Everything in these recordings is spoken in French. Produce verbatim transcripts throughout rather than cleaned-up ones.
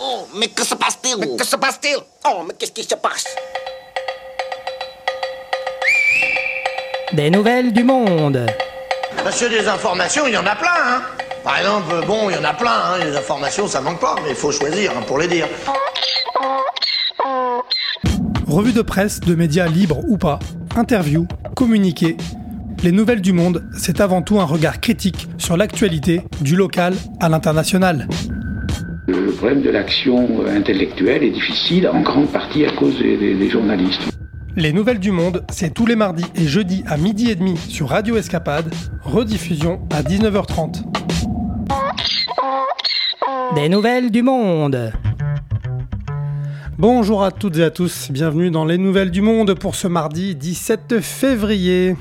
Oh, mais que se passe-t-il? Mais que se passe-t-il? Oh, mais qu'est-ce qui se passe? Des nouvelles du monde. Monsieur, des informations, il y en a plein, hein. Par exemple, bon, il y en a plein, hein. Les informations, ça manque pas, mais il faut choisir hein, pour les dire. Revue de presse, de médias libres ou pas, interviews, communiqués. Les nouvelles du monde, c'est avant tout un regard critique sur l'actualité, du local à l'international. Le problème de l'action intellectuelle est difficile, en grande partie à cause des, des, des journalistes. Les nouvelles du monde, c'est tous les mardis et jeudis à midi et demi sur Radio Escapade, rediffusion à dix-neuf heures trente. Des nouvelles du monde. Bonjour à toutes et à tous, bienvenue dans les nouvelles du monde pour ce mardi dix-sept février.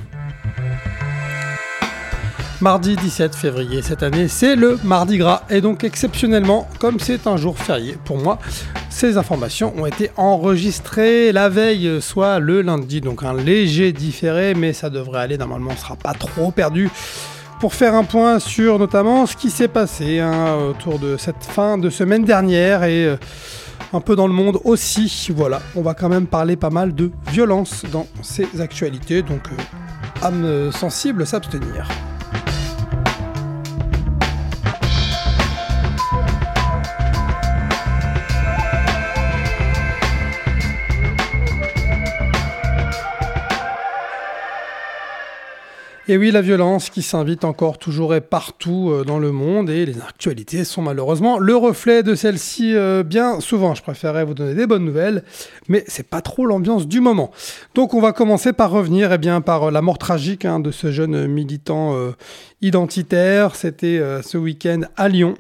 Mardi dix-sept février cette année, c'est le Mardi Gras et donc exceptionnellement, comme c'est un jour férié pour moi, ces informations ont été enregistrées la veille, soit le lundi, donc un léger différé, mais ça devrait aller, normalement on ne sera pas trop perdu. Pour faire un point sur notamment ce qui s'est passé hein, autour de cette fin de semaine dernière et euh, un peu dans le monde aussi. Voilà, on va quand même parler pas mal de violence dans ces actualités, donc euh, âme sensible s'abstenir. Et oui, la violence qui s'invite encore toujours et partout euh, dans le monde et les actualités sont malheureusement le reflet de celle-ci euh, bien souvent. Je préférerais vous donner des bonnes nouvelles, mais c'est pas trop l'ambiance du moment. Donc on va commencer par revenir eh bien, par euh, la mort tragique hein, de ce jeune militant euh, identitaire. C'était euh, ce week-end à Lyon.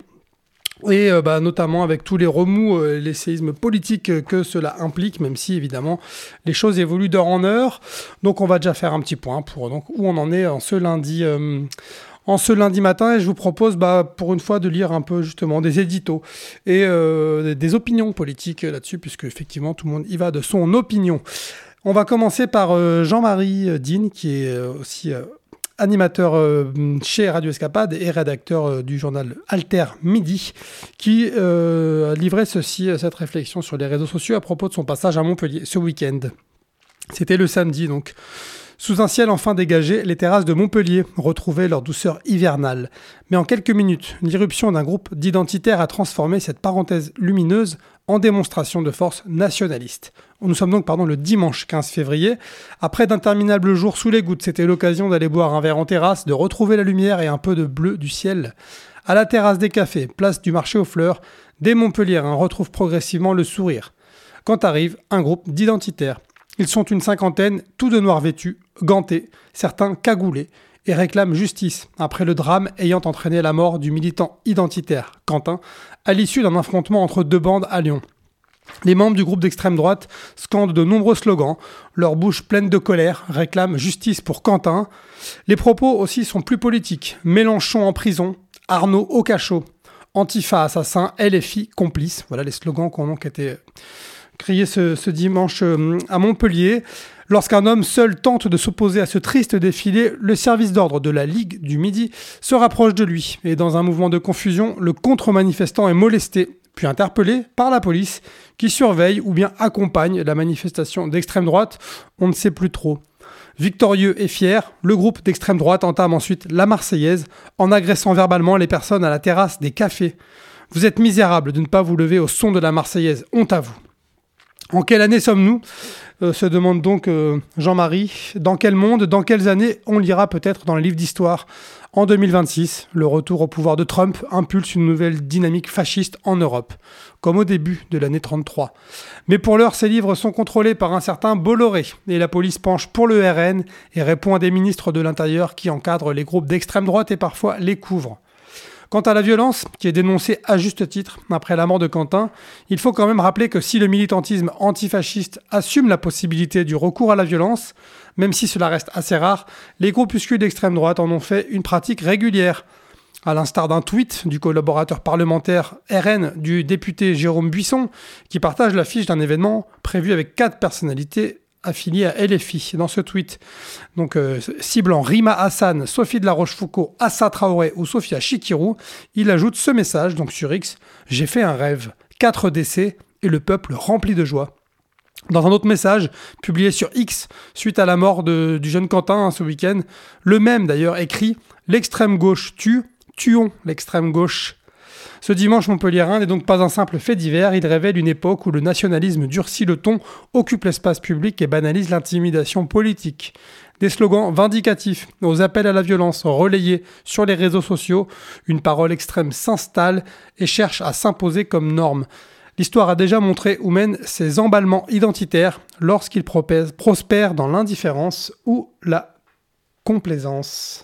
Et euh, bah, notamment avec tous les remous, euh, les séismes politiques euh, que cela implique, même si évidemment les choses évoluent d'heure en heure. Donc on va déjà faire un petit point pour donc, où on en est en ce lundi, euh, en ce lundi matin. Et je vous propose bah, pour une fois de lire un peu justement des éditos et euh, des opinions politiques là-dessus, puisque effectivement tout le monde y va de son opinion. On va commencer par euh, Jean-Marie Dean, qui est euh, aussi... Euh, animateur euh, chez Radio Escapade et rédacteur euh, du journal Alter Midi, qui euh, a livré ceci, cette réflexion sur les réseaux sociaux à propos de son passage à Montpellier ce week-end. C'était le samedi, donc. Sous un ciel enfin dégagé, les terrasses de Montpellier retrouvaient leur douceur hivernale. Mais en quelques minutes, l'irruption d'un groupe d'identitaires a transformé cette parenthèse lumineuse en démonstration de force nationaliste. Nous sommes donc pardon, le dimanche quinze février. Après d'interminables jours sous les gouttes, c'était l'occasion d'aller boire un verre en terrasse, de retrouver la lumière et un peu de bleu du ciel. À la terrasse des cafés, place du marché aux fleurs, des Montpelliérains retrouvent progressivement le sourire. Quand arrive un groupe d'identitaires. Ils sont une cinquantaine, tous de noir vêtus, gantés, certains cagoulés, et réclament justice après le drame ayant entraîné la mort du militant identitaire Quentin à l'issue d'un affrontement entre deux bandes à Lyon. Les membres du groupe d'extrême droite scandent de nombreux slogans, leur bouche pleine de colère réclament justice pour Quentin. Les propos aussi sont plus politiques. Mélenchon en prison, Arnaud au cachot, Antifa assassin, L F I complice. Voilà les slogans qui ont donc été criés ce, ce dimanche à Montpellier. Lorsqu'un homme seul tente de s'opposer à ce triste défilé, le service d'ordre de la Ligue du Midi se rapproche de lui. Et dans un mouvement de confusion, le contre-manifestant est molesté, puis interpellé par la police qui surveille ou bien accompagne la manifestation d'extrême droite. On ne sait plus trop. Victorieux et fier, le groupe d'extrême droite entame ensuite la Marseillaise en agressant verbalement les personnes à la terrasse des cafés. Vous êtes misérables de ne pas vous lever au son de la Marseillaise, honte à vous. En quelle année sommes-nous ? euh, se demande donc euh, Jean-Marie. Dans quel monde, dans quelles années ? On lira peut-être dans les livres d'histoire. En deux mille vingt-six, le retour au pouvoir de Trump impulse une nouvelle dynamique fasciste en Europe, comme au début de l'année trente-trois. Mais pour l'heure, ces livres sont contrôlés par un certain Bolloré, et la police penche pour le R N et répond à des ministres de l'Intérieur qui encadrent les groupes d'extrême droite et parfois les couvrent. Quant à la violence, qui est dénoncée à juste titre après la mort de Quentin, il faut quand même rappeler que si le militantisme antifasciste assume la possibilité du recours à la violence, même si cela reste assez rare, les groupuscules d'extrême droite en ont fait une pratique régulière. À l'instar d'un tweet du collaborateur parlementaire R N du député Jérôme Buisson, qui partage l'affiche d'un événement prévu avec quatre personnalités affilié à L F I dans ce tweet. Donc, euh, ciblant Rima Hassan, Sophie de la Rochefoucauld, Assa Traoré ou Sophia Chikirou, il ajoute ce message donc sur X. J'ai fait un rêve. quatre décès et le peuple rempli de joie. Dans un autre message, publié sur X, suite à la mort de, du jeune Quentin hein, ce week-end, le même d'ailleurs écrit « L'extrême gauche tue, tuons l'extrême gauche ». Ce dimanche montpelliérain n'est donc pas un simple fait divers, il révèle une époque où le nationalisme durcit le ton, occupe l'espace public et banalise l'intimidation politique. Des slogans vindicatifs aux appels à la violence relayés sur les réseaux sociaux, une parole extrême s'installe et cherche à s'imposer comme norme. L'histoire a déjà montré où mènent ces emballements identitaires lorsqu'ils prospèrent dans l'indifférence ou la complaisance.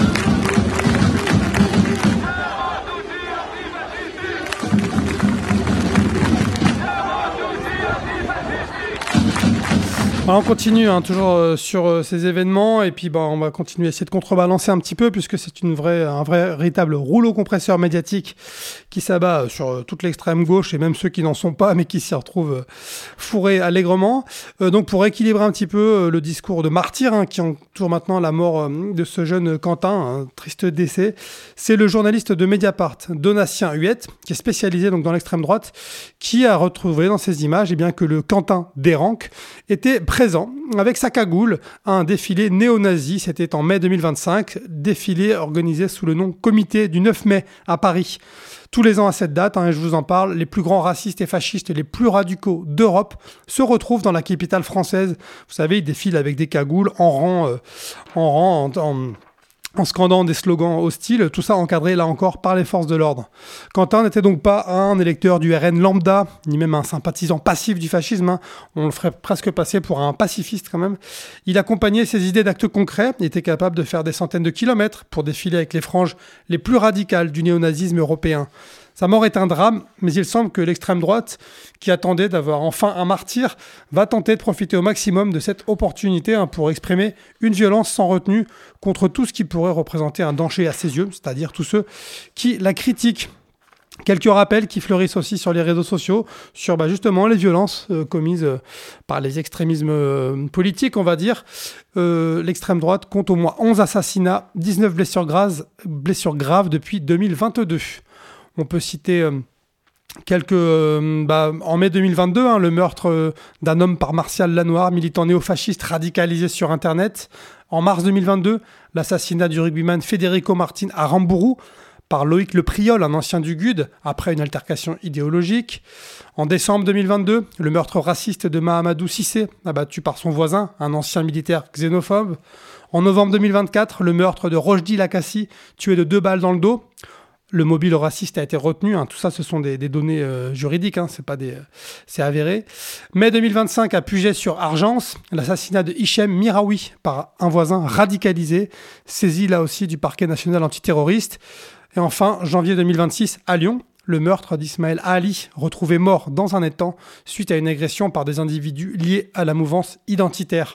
Alors on continue hein, toujours euh, sur euh, ces événements et puis bah, on va continuer à essayer de contrebalancer un petit peu puisque c'est une vraie, un vrai véritable rouleau compresseur médiatique qui s'abat sur euh, toute l'extrême gauche et même ceux qui n'en sont pas mais qui s'y retrouvent euh, fourrés allègrement. Euh, donc pour équilibrer un petit peu euh, le discours de martyr hein, qui entoure maintenant la mort euh, de ce jeune Quentin, un triste décès, c'est le journaliste de Mediapart, Donatien Huette, qui est spécialisé donc, dans l'extrême droite, qui a retrouvé dans ces images eh bien, que le Quentin Déranque était présent avec sa cagoule à un défilé néo-nazi. C'était en mai deux mille vingt-cinq, défilé organisé sous le nom Comité du neuf mai à Paris. Tous les ans à cette date, hein, et je vous en parle, les plus grands racistes et fascistes les plus radicaux d'Europe se retrouvent dans la capitale française. Vous savez, ils défilent avec des cagoules en rang, euh, en rang, en, en en scandant des slogans hostiles, tout ça encadré là encore par les forces de l'ordre. Quentin n'était donc pas un électeur du R N lambda, ni même un sympathisant passif du fascisme, hein. On le ferait presque passer pour un pacifiste quand même. Il accompagnait ses idées d'actes concrets, il était capable de faire des centaines de kilomètres pour défiler avec les franges les plus radicales du néonazisme européen. Sa mort est un drame, mais il semble que l'extrême droite, qui attendait d'avoir enfin un martyr, va tenter de profiter au maximum de cette opportunité hein, pour exprimer une violence sans retenue contre tout ce qui pourrait représenter un danger à ses yeux, c'est-à-dire tous ceux qui la critiquent. Quelques rappels qui fleurissent aussi sur les réseaux sociaux sur bah, justement les violences euh, commises euh, par les extrémismes euh, politiques, on va dire. Euh, l'extrême droite compte au moins onze assassinats, dix-neuf blessures graves, blessures graves depuis deux mille vingt-deux. On peut citer euh, quelques... Euh, bah, en mai deux mille vingt-deux, hein, le meurtre euh, d'un homme par Martial Lanoir, militant néofasciste radicalisé sur Internet. En mars deux mille vingt-deux, l'assassinat du rugbyman Federico Martin à Rambourou par Loïc Le Priol, un ancien du G U D, après une altercation idéologique. En décembre deux mille vingt-deux, le meurtre raciste de Mahamadou Cissé, abattu par son voisin, un ancien militaire xénophobe. En novembre deux mille vingt-quatre, le meurtre de Rojdi Lakassi, tué de deux balles dans le dos. Le mobile raciste a été retenu, hein. Tout ça ce sont des, des données euh, juridiques, hein. c'est, pas des, euh, c'est avéré. Mai deux mille vingt-cinq à Puget-sur-Argence, l'assassinat de Hichem Miraoui par un voisin radicalisé, saisi là aussi du parquet national antiterroriste. Et enfin, janvier deux mille vingt-six à Lyon, le meurtre d'Ismaël Ali, retrouvé mort dans un étang suite à une agression par des individus liés à la mouvance identitaire.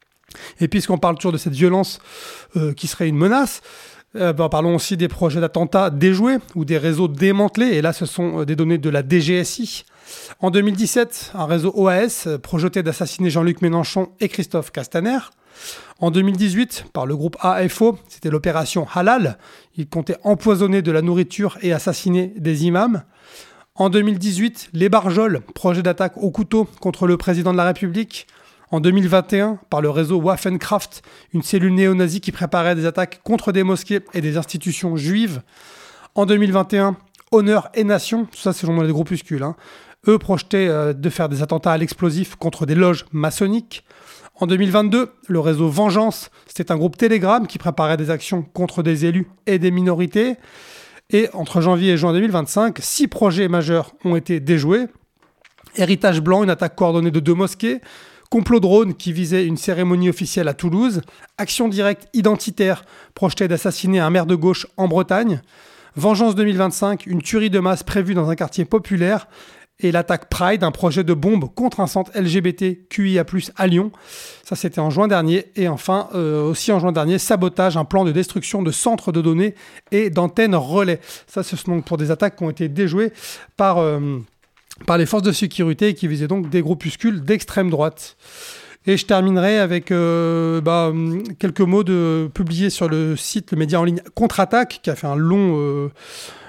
Et puisqu'on parle toujours de cette violence euh, qui serait une menace, Euh, bah, parlons aussi des projets d'attentats déjoués ou des réseaux démantelés. Et là, ce sont euh, des données de la D G S I. En deux mille dix-sept, un réseau O A S euh, projetait d'assassiner Jean-Luc Mélenchon et Christophe Castaner. En deux mille dix-huit, par le groupe A F O, c'était l'opération Halal. Il comptait empoisonner de la nourriture et assassiner des imams. En deux mille dix-huit, les Barjols, projet d'attaque au couteau contre le président de la République. En deux mille vingt et un, par le réseau Waffenkraft, une cellule néo-nazie qui préparait des attaques contre des mosquées et des institutions juives. En deux mille vingt et un, Honneur et Nation, tout ça c'est selon les groupuscules, hein. Eux projetaient euh, de faire des attentats à l'explosif contre des loges maçonniques. En deux mille vingt-deux, le réseau Vengeance, c'était un groupe Telegram qui préparait des actions contre des élus et des minorités. Et entre janvier et juin deux mille vingt-cinq, six projets majeurs ont été déjoués. Héritage blanc, une attaque coordonnée de deux mosquées. Complot drone qui visait une cérémonie officielle à Toulouse. Action directe identitaire projetée d'assassiner un maire de gauche en Bretagne. Vengeance deux mille vingt-cinq, une tuerie de masse prévue dans un quartier populaire. Et l'attaque Pride, un projet de bombe contre un centre L G B T Q I A plus, à Lyon. Ça, c'était en juin dernier. Et enfin, euh, aussi en juin dernier, sabotage, un plan de destruction de centres de données et d'antennes relais. Ça, ce sont donc pour des attaques qui ont été déjouées par... Euh, par les forces de sécurité et qui visaient donc des groupuscules d'extrême droite. Et je terminerai avec euh, bah, quelques mots de, publiés sur le site, le média en ligne Contre-Attaque, qui a fait un long, euh,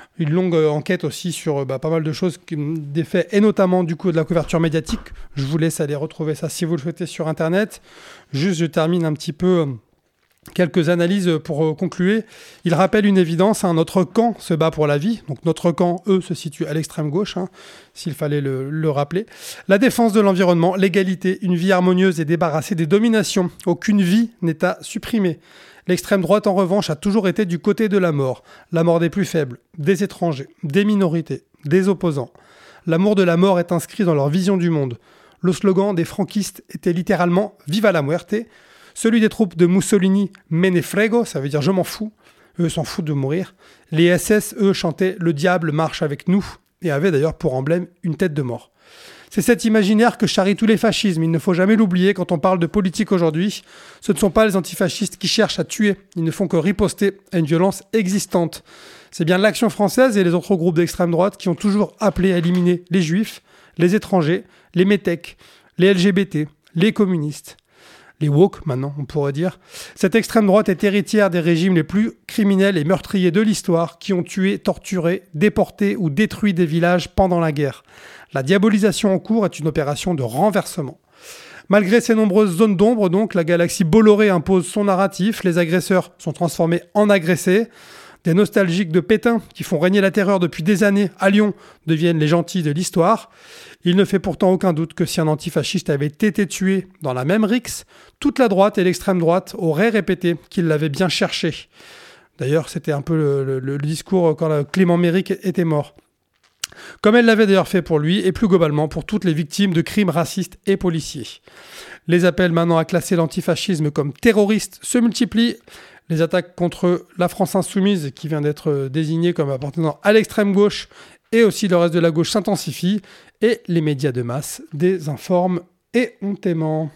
Une longue euh, enquête aussi sur euh, bah, pas mal de choses, des faits, et notamment du coup de la couverture médiatique. Je vous laisse aller retrouver ça si vous le souhaitez sur Internet. Juste, je termine un petit peu... Euh, Quelques analyses pour euh, conclure. Il rappelle une évidence, hein, notre camp se bat pour la vie. Donc notre camp, eux, se situe à l'extrême gauche, hein, s'il fallait le, le rappeler. La défense de l'environnement, l'égalité, une vie harmonieuse et débarrassée des dominations. Aucune vie n'est à supprimer. L'extrême droite, en revanche, a toujours été du côté de la mort. La mort des plus faibles, des étrangers, des minorités, des opposants. L'amour de la mort est inscrit dans leur vision du monde. Le slogan des franquistes était littéralement « Viva la muerte ». Celui des troupes de Mussolini, me ne frego, ça veut dire je m'en fous. Eux s'en foutent de mourir. Les S S, eux, chantaient le diable marche avec nous et avaient d'ailleurs pour emblème une tête de mort. C'est cet imaginaire que charrient tous les fascismes. Il ne faut jamais l'oublier quand on parle de politique aujourd'hui. Ce ne sont pas les antifascistes qui cherchent à tuer. Ils ne font que riposter à une violence existante. C'est bien l'Action française et les autres groupes d'extrême droite qui ont toujours appelé à éliminer les juifs, les étrangers, les métèques, les L G B T, les communistes. Les woke, maintenant, on pourrait dire. Cette extrême droite est héritière des régimes les plus criminels et meurtriers de l'histoire qui ont tué, torturé, déporté ou détruit des villages pendant la guerre. La diabolisation en cours est une opération de renversement. Malgré ces nombreuses zones d'ombre, donc, la galaxie Bolloré impose son narratif. Les agresseurs sont transformés en agressés. Des nostalgiques de Pétain, qui font régner la terreur depuis des années à Lyon, deviennent les gentils de l'histoire. Il ne fait pourtant aucun doute que si un antifasciste avait été tué dans la même rixe, toute la droite et l'extrême droite auraient répété qu'il l'avait bien cherché. D'ailleurs, c'était un peu le, le, le discours quand Clément Méric était mort. Comme elle l'avait d'ailleurs fait pour lui, et plus globalement pour toutes les victimes de crimes racistes et policiers. Les appels maintenant à classer l'antifascisme comme terroriste se multiplient. Les attaques contre la France insoumise, qui vient d'être désignée comme appartenant à l'extrême gauche, et aussi le reste de la gauche s'intensifie, et les médias de masse désinforment éhontément.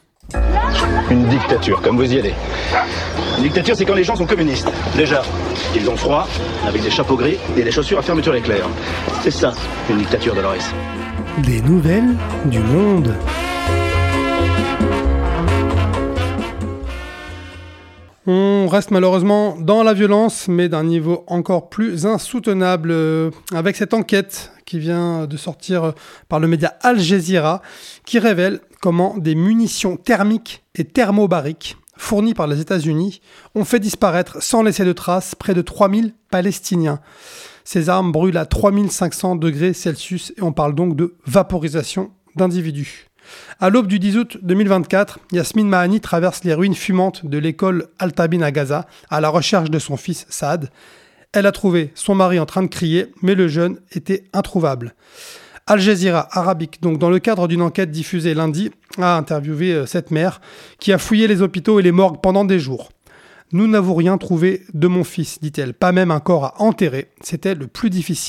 Une dictature, comme vous y allez. Une dictature, c'est quand les gens sont communistes. Déjà, ils ont froid, avec des chapeaux gris et des chaussures à fermeture éclair. C'est ça, une dictature, Dolores. Des nouvelles du monde. On reste malheureusement dans la violence, mais d'un niveau encore plus insoutenable, euh, avec cette enquête qui vient de sortir par le média Al Jazeera, qui révèle comment des munitions thermiques et thermobariques fournies par les États-Unis ont fait disparaître, sans laisser de traces, près de trois mille Palestiniens. Ces armes brûlent à trois mille cinq cents degrés Celsius et on parle donc de vaporisation d'individus. À l'aube du dix août deux mille vingt-quatre, Yasmine Mahani traverse les ruines fumantes de l'école Al-Tabin à Gaza à la recherche de son fils Saad. Elle a trouvé son mari en train de crier, mais le jeune était introuvable. Al Jazeera Arabique, donc dans le cadre d'une enquête diffusée lundi, a interviewé cette mère qui a fouillé les hôpitaux et les morgues pendant des jours. « Nous n'avons rien trouvé de mon fils, dit-elle, pas même un corps à enterrer, c'était le plus difficile. »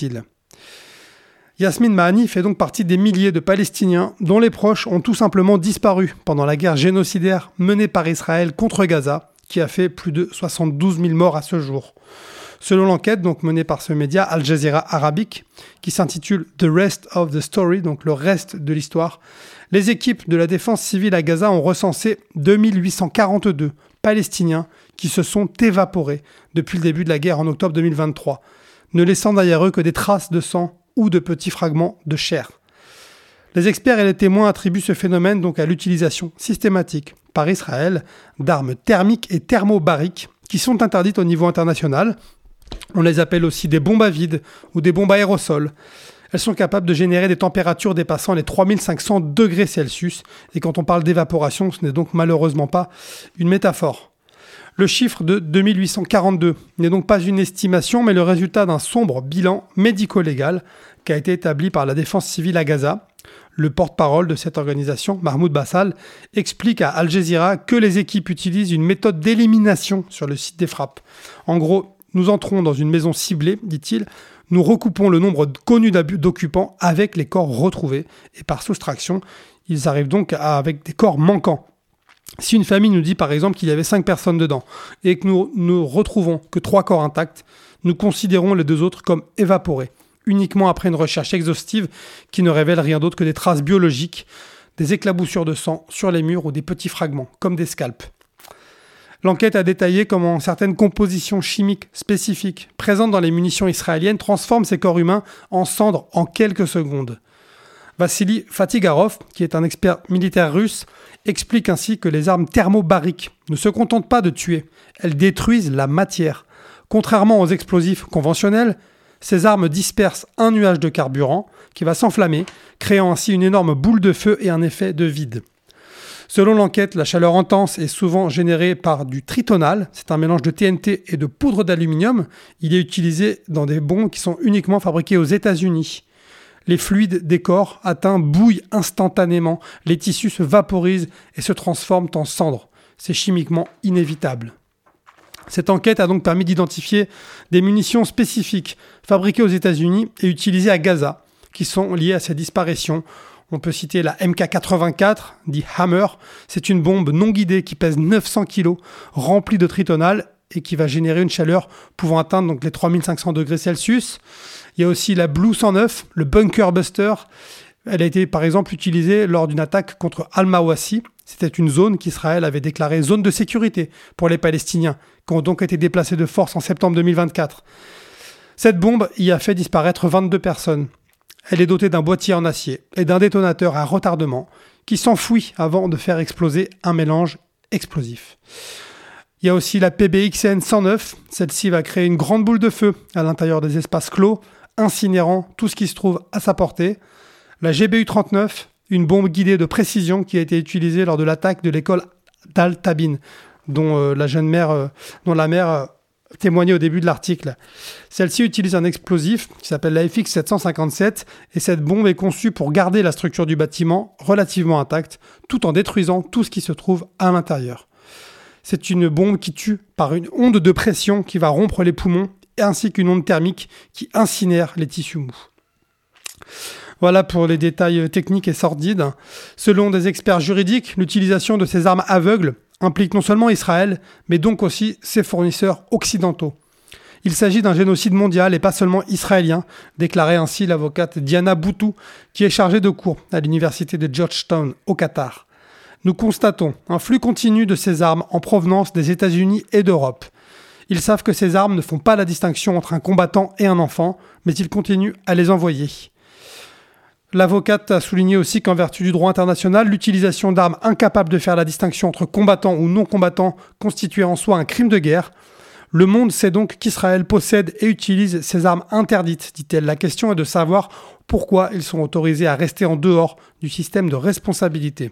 Yasmine Mahani fait donc partie des milliers de Palestiniens dont les proches ont tout simplement disparu pendant la guerre génocidaire menée par Israël contre Gaza, qui a fait plus de soixante-douze mille morts à ce jour. Selon l'enquête donc menée par ce média Al Jazeera Arabique, qui s'intitule « The Rest of the Story », donc le reste de l'histoire, les équipes de la défense civile à Gaza ont recensé deux mille huit cent quarante-deux Palestiniens qui se sont évaporés depuis le début de la guerre en octobre deux mille vingt-trois, ne laissant derrière eux que des traces de sang ou de petits fragments de chair. Les experts et les témoins attribuent ce phénomène donc à l'utilisation systématique par Israël d'armes thermiques et thermobariques qui sont interdites au niveau international. On les appelle aussi des bombes à vide ou des bombes à aérosols. Elles sont capables de générer des températures dépassant les trois mille cinq cents degrés Celsius et quand on parle d'évaporation, ce n'est donc malheureusement pas une métaphore. Le chiffre de deux mille huit cent quarante-deux n'est donc pas une estimation, mais le résultat d'un sombre bilan médico-légal qui a été établi par la défense civile à Gaza. Le porte-parole de cette organisation, Mahmoud Bassal, explique à Al Jazeera que les équipes utilisent une méthode d'élimination sur le site des frappes. En gros, nous entrons dans une maison ciblée, dit-il, nous recoupons le nombre connu d'occupants avec les corps retrouvés, et par soustraction, ils arrivent donc à, avec des corps manquants. Si une famille nous dit par exemple qu'il y avait cinq personnes dedans et que nous ne retrouvons que trois corps intacts, nous considérons les deux autres comme évaporés, uniquement après une recherche exhaustive qui ne révèle rien d'autre que des traces biologiques, des éclaboussures de sang sur les murs ou des petits fragments, comme des scalps. L'enquête a détaillé comment certaines compositions chimiques spécifiques présentes dans les munitions israéliennes transforment ces corps humains en cendres en quelques secondes. Vassili Fatigarov, qui est un expert militaire russe, explique ainsi que les armes thermobariques ne se contentent pas de tuer, elles détruisent la matière. Contrairement aux explosifs conventionnels, ces armes dispersent un nuage de carburant qui va s'enflammer, créant ainsi une énorme boule de feu et un effet de vide. Selon l'enquête, la chaleur intense est souvent générée par du tritonal, c'est un mélange de T N T et de poudre d'aluminium. Il est utilisé dans des bombes qui sont uniquement fabriquées aux États-Unis. Les fluides des corps atteints bouillent instantanément, les tissus se vaporisent et se transforment en cendres. C'est chimiquement inévitable. Cette enquête a donc permis d'identifier des munitions spécifiques fabriquées aux États-Unis et utilisées à Gaza, qui sont liées à ces disparitions. On peut citer la M K quatre-vingt-quatre, dit Hammer. C'est une bombe non guidée qui pèse neuf cents kilos, remplie de tritonal et qui va générer une chaleur pouvant atteindre donc les trois mille cinq cents degrés Celsius. Il y a aussi la Blue cent neuf, le Bunker Buster. Elle a été par exemple utilisée lors d'une attaque contre Al-Mawasi. C'était une zone qu'Israël avait déclarée zone de sécurité pour les Palestiniens, qui ont donc été déplacés de force en septembre deux mille vingt-quatre. Cette bombe y a fait disparaître vingt-deux personnes. Elle est dotée d'un boîtier en acier et d'un détonateur à retardement qui s'enfouit avant de faire exploser un mélange explosif. Il y a aussi la P B X N cent neuf. Celle-ci va créer une grande boule de feu à l'intérieur des espaces clos, incinérant tout ce qui se trouve à sa portée. La G B U trente-neuf, une bombe guidée de précision qui a été utilisée lors de l'attaque de l'école d'Al-Tabin, dont euh, la jeune mère, euh, dont la mère euh, témoignait au début de l'article. Celle-ci utilise un explosif qui s'appelle la F X sept cent cinquante-sept et cette bombe est conçue pour garder la structure du bâtiment relativement intacte tout en détruisant tout ce qui se trouve à l'intérieur. C'est une bombe qui tue par une onde de pression qui va rompre les poumons ainsi qu'une onde thermique qui incinère les tissus mous. Voilà pour les détails techniques et sordides. Selon des experts juridiques, l'utilisation de ces armes aveugles implique non seulement Israël, mais donc aussi ses fournisseurs occidentaux. Il s'agit d'un génocide mondial et pas seulement israélien, déclarait ainsi l'avocate Diana Boutou, qui est chargée de cours à l'université de Georgetown au Qatar. Nous constatons un flux continu de ces armes en provenance des États-Unis et d'Europe. Ils savent que ces armes ne font pas la distinction entre un combattant et un enfant, mais ils continuent à les envoyer. L'avocate a souligné aussi qu'en vertu du droit international, l'utilisation d'armes incapables de faire la distinction entre combattants ou non-combattants constituait en soi un crime de guerre. Le monde sait donc qu'Israël possède et utilise ces armes interdites, dit-elle. La question est de savoir pourquoi ils sont autorisés à rester en dehors du système de responsabilité.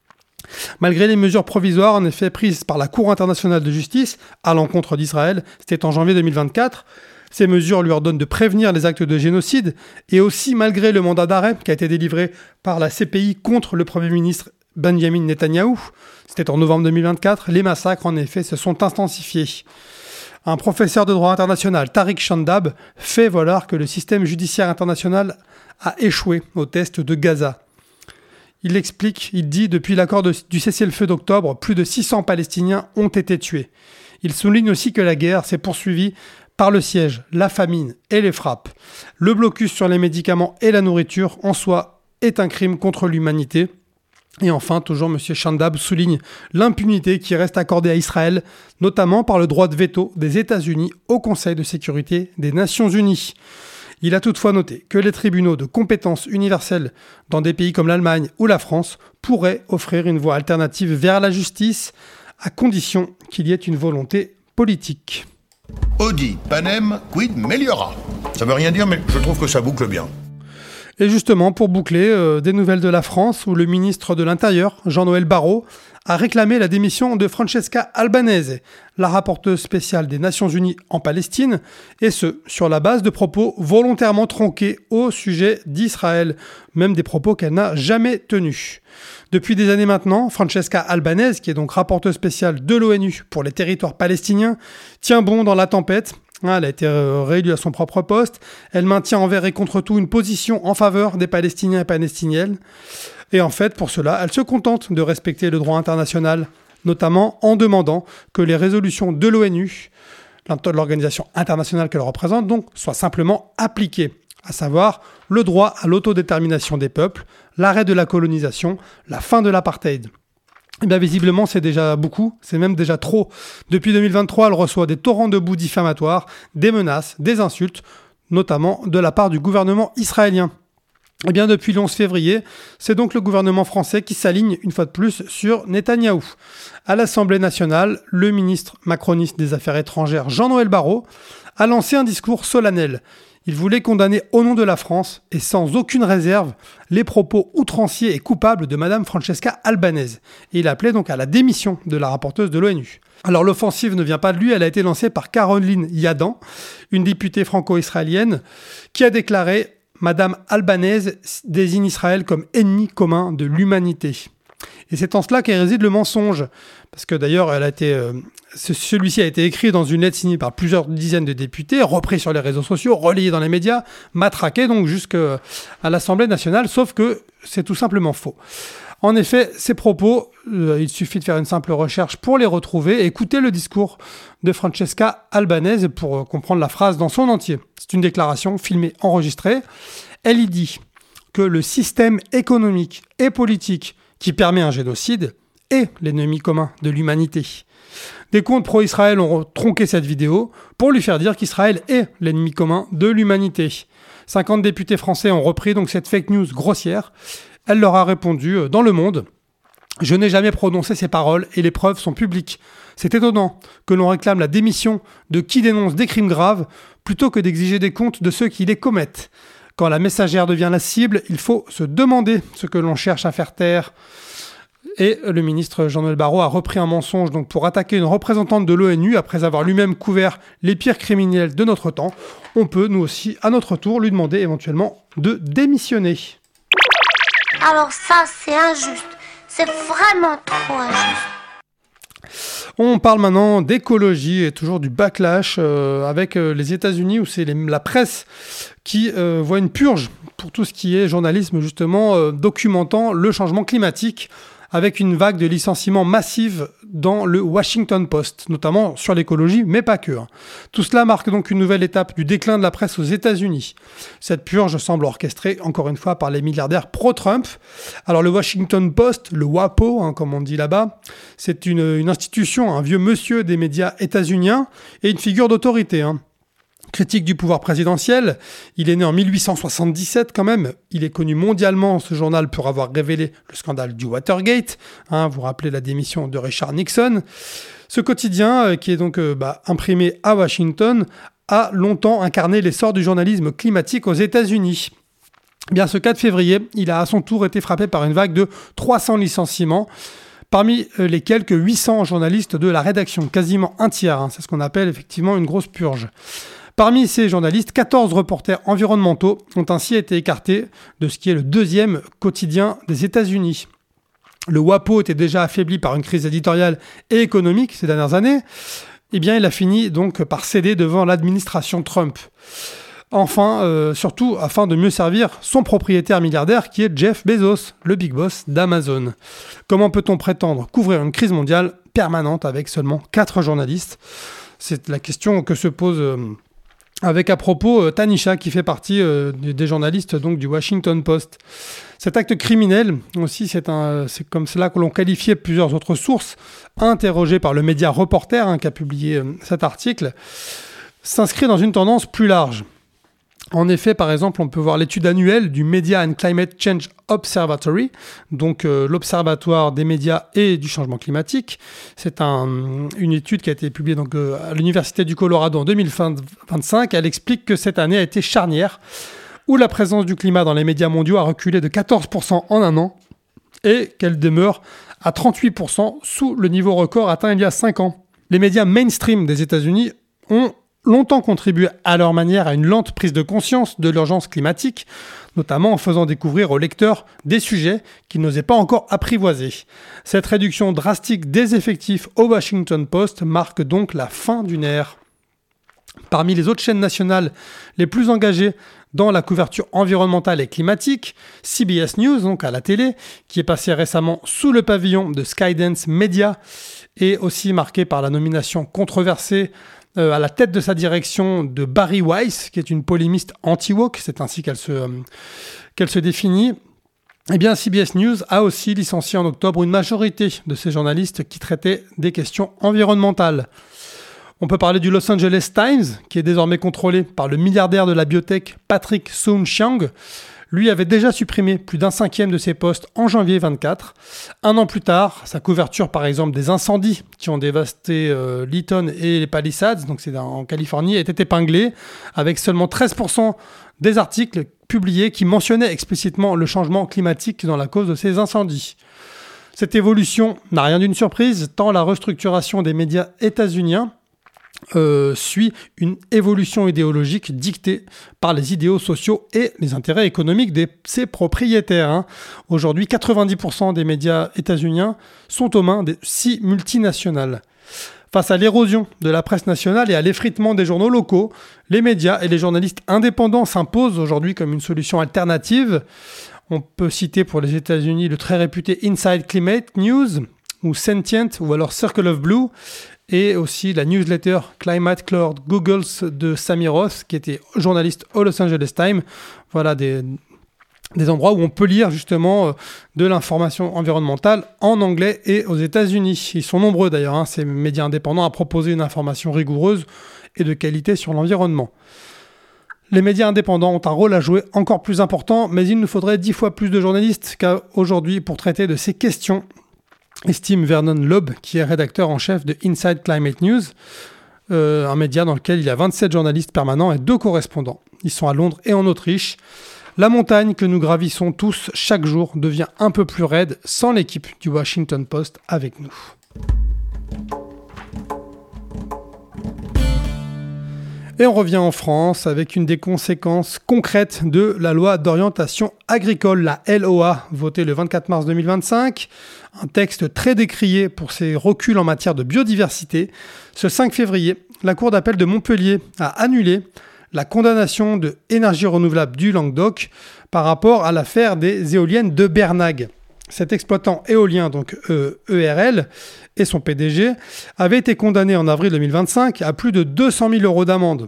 Malgré les mesures provisoires en effet prises par la Cour internationale de justice à l'encontre d'Israël, c'était en janvier deux mille vingt-quatre, ces mesures lui ordonnent de prévenir les actes de génocide et aussi malgré le mandat d'arrêt qui a été délivré par la C P I contre le Premier ministre Benjamin Netanyahou, c'était en novembre deux mille vingt-quatre, les massacres en effet se sont intensifiés. Un professeur de droit international, Tariq Shandab, fait valoir que le système judiciaire international a échoué au test de Gaza. Il explique, il dit, depuis l'accord de, du cessez-le-feu d'octobre, plus de six cents Palestiniens ont été tués. Il souligne aussi que la guerre s'est poursuivie par le siège, la famine et les frappes. Le blocus sur les médicaments et la nourriture, en soi, est un crime contre l'humanité. Et enfin, toujours M. Shandab souligne l'impunité qui reste accordée à Israël, notamment par le droit de veto des États-Unis au Conseil de sécurité des Nations Unies. Il a toutefois noté que les tribunaux de compétence universelle dans des pays comme l'Allemagne ou la France pourraient offrir une voie alternative vers la justice, à condition qu'il y ait une volonté politique. Audi, Panem, quid meliora. Ça veut rien dire, mais je trouve que ça boucle bien. Et justement, pour boucler, euh, des nouvelles de la France, où le ministre de l'Intérieur, Jean-Noël Barrot, a réclamé la démission de Francesca Albanese, la rapporteuse spéciale des Nations Unies en Palestine, et ce, sur la base de propos volontairement tronqués au sujet d'Israël, même des propos qu'elle n'a jamais tenus. Depuis des années maintenant, Francesca Albanese, qui est donc rapporteuse spéciale de l'ONU pour les territoires palestiniens, tient bon dans la tempête. Elle a été réélue à son propre poste. Elle maintient envers et contre tout une position en faveur des Palestiniens et Palestiniennes. Et en fait, pour cela, elle se contente de respecter le droit international, notamment en demandant que les résolutions de l'ONU, l'organisation internationale qu'elle représente, donc, soient simplement appliquées, à savoir le droit à l'autodétermination des peuples, l'arrêt de la colonisation, la fin de l'apartheid. Eh bien, visiblement, c'est déjà beaucoup, c'est même déjà trop. Depuis deux mille vingt-trois, elle reçoit des torrents de boue diffamatoires, des menaces, des insultes, notamment de la part du gouvernement israélien. Eh bien, depuis le onze février, c'est donc le gouvernement français qui s'aligne une fois de plus sur Netanyahou. À l'Assemblée nationale, le ministre macroniste des Affaires étrangères, Jean-Noël Barrot, a lancé un discours solennel. Il voulait condamner au nom de la France, et sans aucune réserve, les propos outranciers et coupables de Madame Francesca Albanese. Et il appelait donc à la démission de la rapporteuse de l'ONU. Alors l'offensive ne vient pas de lui, elle a été lancée par Caroline Yadan, une députée franco-israélienne, qui a déclaré « Madame Albanese désigne Israël comme ennemi commun de l'humanité ». Et c'est en cela qu'est réside le mensonge. Parce que d'ailleurs, elle a été, euh, celui-ci a été écrit dans une lettre signée par plusieurs dizaines de députés, repris sur les réseaux sociaux, relayé dans les médias, matraqué donc jusqu'à l'Assemblée nationale, sauf que c'est tout simplement faux. En effet, ces propos, euh, il suffit de faire une simple recherche pour les retrouver et écouter le discours de Francesca Albanese pour euh, comprendre la phrase dans son entier. C'est une déclaration filmée, enregistrée. Elle y dit que le système économique et politique qui permet un génocide est l'ennemi commun de l'humanité. Des comptes pro-Israël ont tronqué cette vidéo pour lui faire dire qu'Israël est l'ennemi commun de l'humanité. cinquante députés français ont repris donc cette fake news grossière. Elle leur a répondu dans Le Monde « Je n'ai jamais prononcé ces paroles et les preuves sont publiques. C'est étonnant que l'on réclame la démission de qui dénonce des crimes graves plutôt que d'exiger des comptes de ceux qui les commettent. Quand la messagère devient la cible, il faut se demander ce que l'on cherche à faire taire. » Et le ministre Jean-Noël Barrot a repris un mensonge donc pour attaquer une représentante de l'ONU après avoir lui-même couvert les pires criminels de notre temps. On peut, nous aussi, à notre tour, lui demander éventuellement de démissionner. Alors ça, c'est injuste. C'est vraiment trop injuste. On parle maintenant d'écologie et toujours du backlash euh, avec euh, les États-Unis où c'est les, la presse qui euh, voit une purge pour tout ce qui est journalisme justement euh, documentant le changement climatique avec une vague de licenciements massives dans le Washington Post, notamment sur l'écologie, mais pas que. Tout cela marque donc une nouvelle étape du déclin de la presse aux États-Unis. Cette purge semble orchestrée, encore une fois, par les milliardaires pro-Trump. Alors le Washington Post, le WAPO, hein, comme on dit là-bas, c'est une, une institution, un vieux monsieur des médias états-uniens et une figure d'autorité, hein. Critique du pouvoir présidentiel, il est né en mille huit cent soixante-dix-sept quand même. Il est connu mondialement, ce journal, pour avoir révélé le scandale du Watergate. Hein, vous vous rappelez la démission de Richard Nixon. Ce quotidien, euh, qui est donc euh, bah, imprimé à Washington, a longtemps incarné l'essor du journalisme climatique aux États-Unis. Eh bien, ce quatre février, il a à son tour été frappé par une vague de trois cents licenciements, parmi les quelques huit cents journalistes de la rédaction, quasiment un tiers. Hein, c'est ce qu'on appelle effectivement une grosse purge. Parmi ces journalistes, quatorze reporters environnementaux ont ainsi été écartés de ce qui est le deuxième quotidien des États-Unis. Le WAPO était déjà affaibli par une crise éditoriale et économique ces dernières années. Eh bien, il a fini donc par céder devant l'administration Trump. Enfin, euh, surtout afin de mieux servir son propriétaire milliardaire qui est Jeff Bezos, le big boss d'Amazon. Comment peut-on prétendre couvrir une crise mondiale permanente avec seulement quatre journalistes ? C'est la question que se pose... Euh, Avec à propos euh, Tanisha qui fait partie euh, des journalistes donc du Washington Post. Cet acte criminel aussi, c'est, un, c'est comme cela que l'on qualifiait plusieurs autres sources interrogées par le média Reporter hein, qui a publié euh, cet article, s'inscrit dans une tendance plus large. En effet, par exemple, on peut voir l'étude annuelle du Media and Climate Change Observatory, donc euh, l'Observatoire des médias et du changement climatique. C'est un, une étude qui a été publiée donc, euh, à l'Université du Colorado en deux mille vingt-cinq. Elle explique que cette année a été charnière, où la présence du climat dans les médias mondiaux a reculé de quatorze pour cent en un an et qu'elle demeure à trente-huit pour cent sous le niveau record atteint il y a cinq ans. Les médias mainstream des États-Unis ont longtemps contribué à leur manière à une lente prise de conscience de l'urgence climatique, notamment en faisant découvrir aux lecteurs des sujets qu'ils n'osaient pas encore apprivoiser. Cette réduction drastique des effectifs au Washington Post marque donc la fin d'une ère. Parmi les autres chaînes nationales les plus engagées dans la couverture environnementale et climatique, C B S News, donc à la télé, qui est passé récemment sous le pavillon de Skydance Media, est aussi marqué par la nomination controversée Euh, à la tête de sa direction de Bari Weiss, qui est une polémiste anti-woke, c'est ainsi qu'elle se, euh, qu'elle se définit. Eh bien, C B S News a aussi licencié en octobre une majorité de ses journalistes qui traitaient des questions environnementales. On peut parler du Los Angeles Times, qui est désormais contrôlé par le milliardaire de la biotech Patrick Soon-Shiong. Lui avait déjà supprimé plus d'un cinquième de ses postes en janvier vingt-quatre. Un an plus tard, sa couverture par exemple des incendies qui ont dévasté euh, Lytton et les Palisades, donc c'est en Californie, était épinglée, avec seulement treize pour cent des articles publiés qui mentionnaient explicitement le changement climatique dans la cause de ces incendies. Cette évolution n'a rien d'une surprise, tant la restructuration des médias états-uniens Euh, suit une évolution idéologique dictée par les idéaux sociaux et les intérêts économiques de ses propriétaires. Hein. Aujourd'hui, quatre-vingt-dix pour cent des médias états-uniens sont aux mains des six multinationales. Face à l'érosion de la presse nationale et à l'effritement des journaux locaux, les médias et les journalistes indépendants s'imposent aujourd'hui comme une solution alternative. On peut citer pour les États-Unis le très réputé Inside Climate News, ou Sentient, ou alors Circle of Blue, et aussi la newsletter Climate Cloud Googles de Sammy Roth, qui était journaliste au Los Angeles Times. Voilà des, des endroits où on peut lire justement de l'information environnementale en anglais et aux États-Unis. Ils sont nombreux d'ailleurs, hein, ces médias indépendants, à proposer une information rigoureuse et de qualité sur l'environnement. Les médias indépendants ont un rôle à jouer encore plus important, mais il nous faudrait dix fois plus de journalistes qu'aujourd'hui pour traiter de ces questions, estime Vernon Loeb, qui est rédacteur en chef de Inside Climate News, euh, un média dans lequel il y a vingt-sept journalistes permanents et deux correspondants. Ils sont à Londres et en Autriche. La montagne que nous gravissons tous chaque jour devient un peu plus raide sans l'équipe du Washington Post avec nous. Et on revient en France avec une des conséquences concrètes de la loi d'orientation agricole, la L O A, votée le vingt-quatre mars deux mille vingt-cinq. Un texte très décrié pour ses reculs en matière de biodiversité. Ce cinq février, la Cour d'appel de Montpellier a annulé la condamnation de Énergie Renouvelable du Languedoc par rapport à l'affaire des éoliennes de Bernag. Cet exploitant éolien, donc E R L, et son P D G, avaient été condamnés en avril deux mille vingt-cinq à plus de deux cent mille euros d'amende,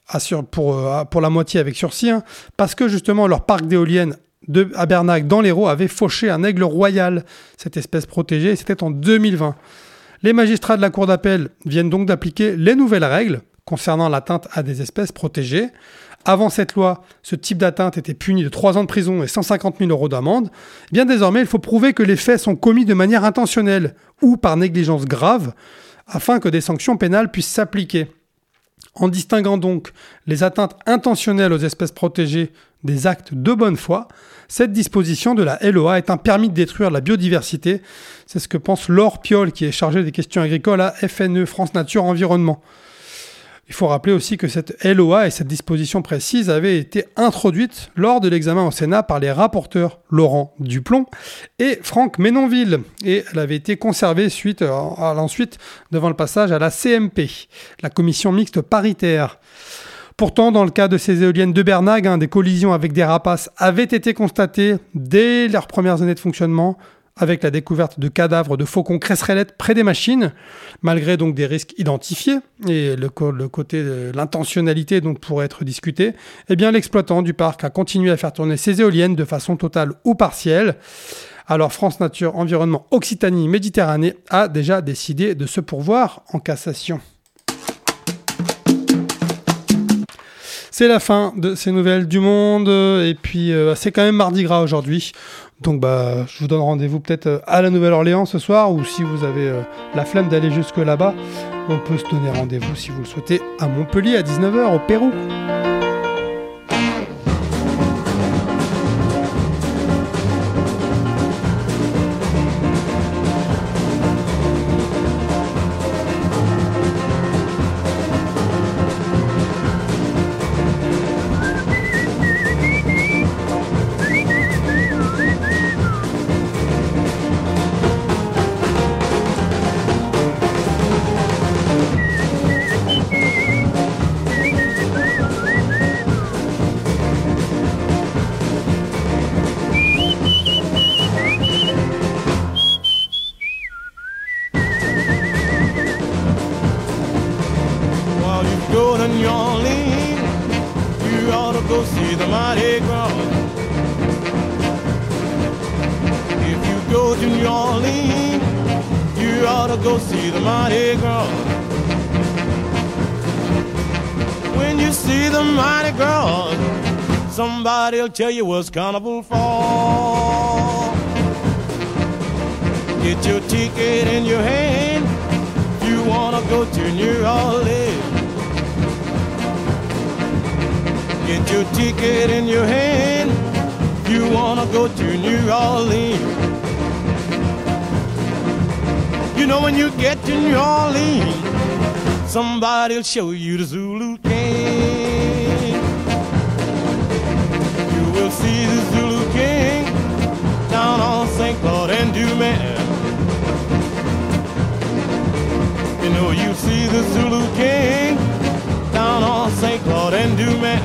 pour, pour la moitié avec sursis, hein, parce que justement leur parc d'éoliennes de, à Bernag, dans l'Hérault, avait fauché un aigle royal, cette espèce protégée, et c'était en deux mille vingt. Les magistrats de la Cour d'appel viennent donc d'appliquer les nouvelles règles concernant l'atteinte à des espèces protégées. Avant cette loi, ce type d'atteinte était puni de trois ans de prison et cent cinquante mille euros d'amende. Eh bien désormais, il faut prouver que les faits sont commis de manière intentionnelle ou par négligence grave, afin que des sanctions pénales puissent s'appliquer. En distinguant donc les atteintes intentionnelles aux espèces protégées des actes de bonne foi, cette disposition de la L O A est un permis de détruire la biodiversité. C'est ce que pense Laure Piolle, qui est chargée des questions agricoles à F N E, France Nature Environnement. Il faut rappeler aussi que cette L O A et cette disposition précise avaient été introduites lors de l'examen au Sénat par les rapporteurs Laurent Duplon et Franck Ménonville. Et elle avait été conservée suite à l'ensuite devant le passage à la C M P, la commission mixte paritaire. Pourtant, dans le cas de ces éoliennes de Bernag, hein, des collisions avec des rapaces avaient été constatées dès leurs premières années de fonctionnement, avec la découverte de cadavres de faucons cresserellettes près des machines, malgré donc des risques identifiés, et le, co- le côté de l'intentionnalité donc pourrait être discuté, eh bien l'exploitant du parc a continué à faire tourner ses éoliennes de façon totale ou partielle. Alors France Nature Environnement Occitanie Méditerranée a déjà décidé de se pourvoir en cassation. C'est la fin de ces nouvelles du monde, et puis euh, c'est quand même Mardi Gras aujourd'hui. Donc bah, je vous donne rendez-vous peut-être à la Nouvelle-Orléans ce soir, ou si vous avez euh, la flemme d'aller jusque là-bas, on peut se donner rendez-vous si vous le souhaitez à Montpellier à dix-neuf heures au Pérou. to New Orleans, you ought to go see the Mardi Gras. When you see the Mardi Gras, somebody'll tell you what's carnival for. Get your ticket in your hand if you wanna go to New Orleans. Get your ticket in your hand if you wanna go to New Orleans. You know when you get to New Orleans, somebody'll show you the Zulu King. You will see the Zulu King down on Saint Claude and Dumas. You know you see the Zulu King down on Saint Claude and Dumas.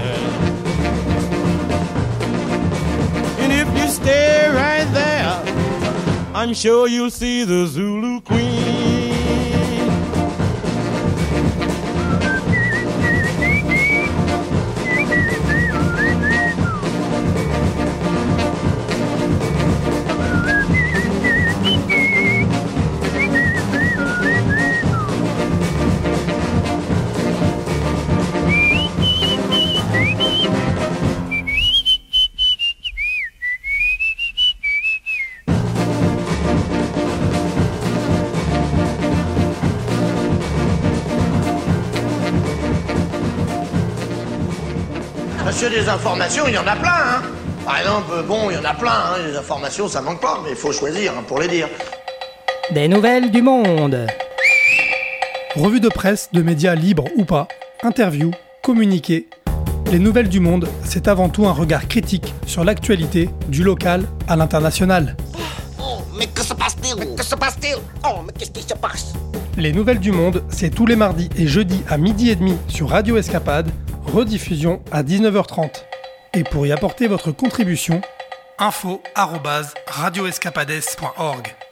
And if you stay right there, I'm sure you'll see the Zulu Queen. Monsieur, des informations, il y en a plein, hein. Par exemple, bon, il y en a plein, hein. Les informations, ça manque pas, mais il faut choisir hein, pour les dire. Des nouvelles du monde. Revue de presse de médias libres ou pas, interviews, communiqués. Les nouvelles du monde, c'est avant tout un regard critique sur l'actualité du local à l'international. Oh, mais que se passe-t-il? Mais que se passe-t-il? Oh, mais qu'est-ce qui se passe? Les nouvelles du monde, c'est tous les mardis et jeudis à midi et demi sur Radio Escapade, rediffusion à dix-neuf heures trente. Et pour y apporter votre contribution, info arobase radio escapades point org.